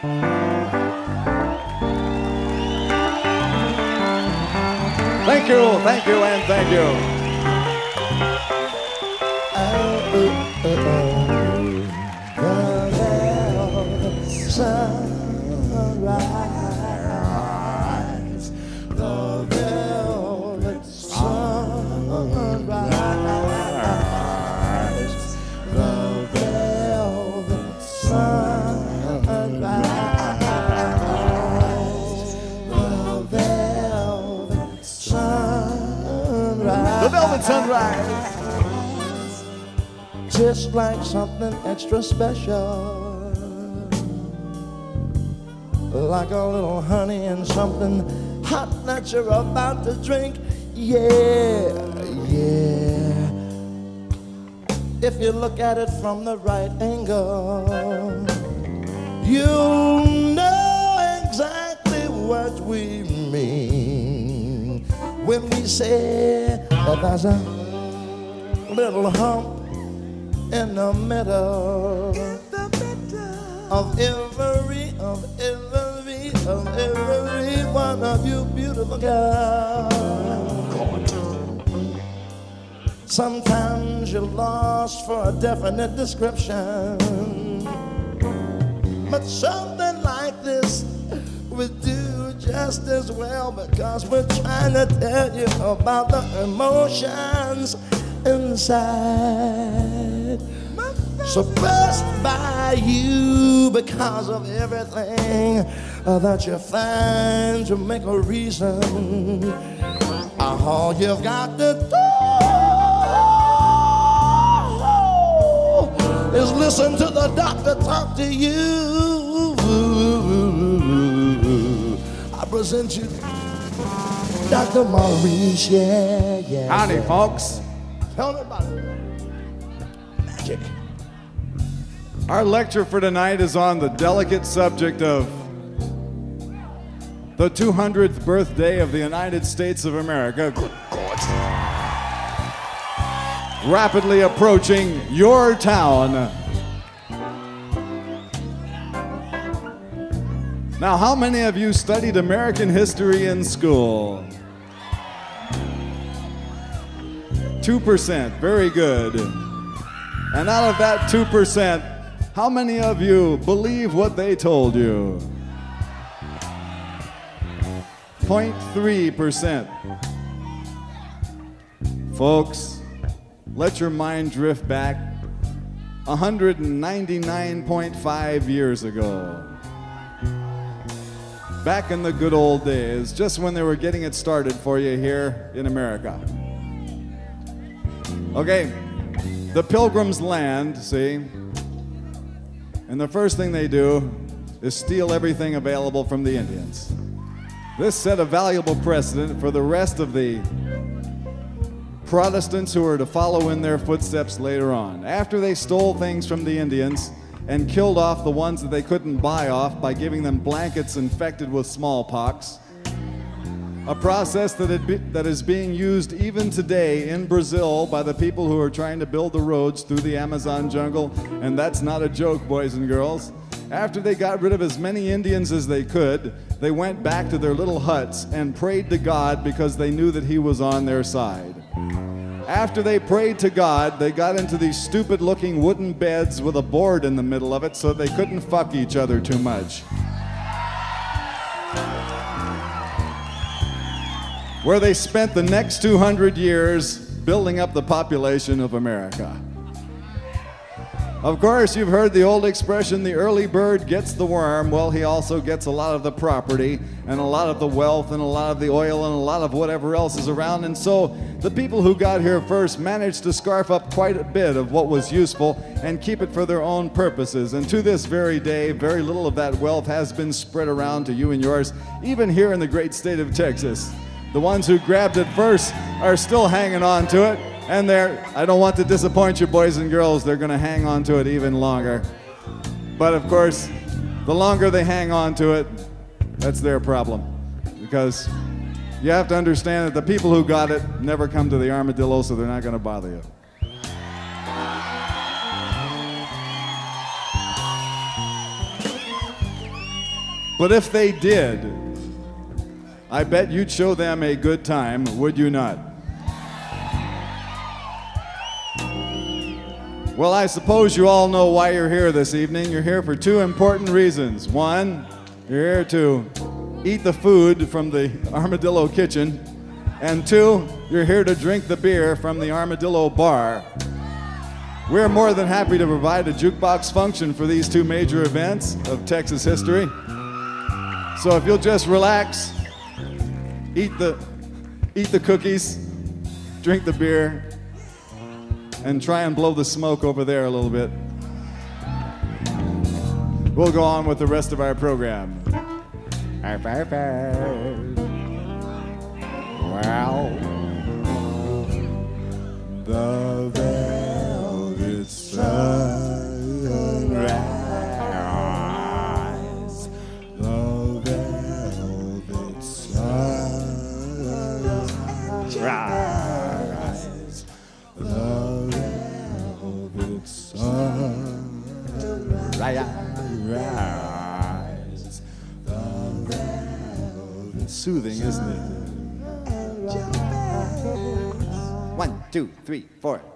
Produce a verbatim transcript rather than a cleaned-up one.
Thank you, thank you, and thank you. Oh, oh, oh, oh. The sunrise, the velvet sunrise, the velvet sunrise, the velvet sunrise, The Velvet Sunrise. just like something extra special, like a little honey and something hot that you're about to drink. Yeah, yeah. If you look at it from the right angle, you'll know exactly what we mean when we say that there's a little hump in the middle of every, of every, of every one of you beautiful girls. Sometimes you're lost for a definite description, but something like this would do just as well, because we're trying to tell you about the emotions inside. Suppressed by you because of everything uh, that you find to make a reason. All you've got to do is listen to the doctor talk to you. I present you Doctor Maurice, yeah, yeah. Howdy, yeah. folks. Tell me about it. Magic. Our lecture for tonight is on the delicate subject of the two hundredth birthday of the United States of America. Good God. Rapidly approaching your town. Now, how many of you studied American history in school? two percent, very good. And out of that two percent, how many of you believe what they told you? zero point three percent. Folks, let your mind drift back one hundred ninety-nine point five years ago. Back in the good old days, just when they were getting it started for you here in America. Okay, the Pilgrims land, see? And the first thing they do is steal everything available from the Indians. This set a valuable precedent for the rest of the Protestants who were to follow in their footsteps later on. After they stole things from the Indians and killed off the ones that they couldn't buy off by giving them blankets infected with smallpox, a process that, it be, that is being used even today in Brazil by the people who are trying to build the roads through the Amazon jungle, and that's not a joke, boys and girls. After they got rid of as many Indians as they could, they went back to their little huts and prayed to God because they knew that He was on their side. After they prayed to God, they got into these stupid-looking wooden beds with a board in the middle of it so they couldn't fuck each other too much. Where they spent the next two hundred years building up the population of America. Of course, you've heard the old expression, the early bird gets the worm. Well, he also gets a lot of the property and a lot of the wealth and a lot of the oil and a lot of whatever else is around. And so the people who got here first managed to scarf up quite a bit of what was useful and keep it for their own purposes. And to this very day, very little of that wealth has been spread around to you and yours, even here in the great state of Texas. The ones who grabbed it first are still hanging on to it, and they're, I don't want to disappoint you boys and girls, they're gonna hang on to it even longer. But of course, the longer they hang on to it, that's their problem. Because you have to understand that the people who got it never come to the armadillo, so they're not gonna bother you. But if they did, I bet you'd show them a good time, would you not? Well, I suppose you all know why you're here this evening. You're here for two important reasons. One, you're here to eat the food from the Armadillo Kitchen. And two, you're here to drink the beer from the Armadillo Bar. We're more than happy to provide a jukebox function for these two major events of Texas history. So if you'll just relax, eat the, eat the cookies, drink the beer, and try and blow the smoke over there a little bit, we'll go on with the rest of our program. Arf, arf, arf. Wow. The velvet sunrise. The velvet sunrise. The velvet sunrise. The velvet. Soothing, isn't it? One, two, three, four.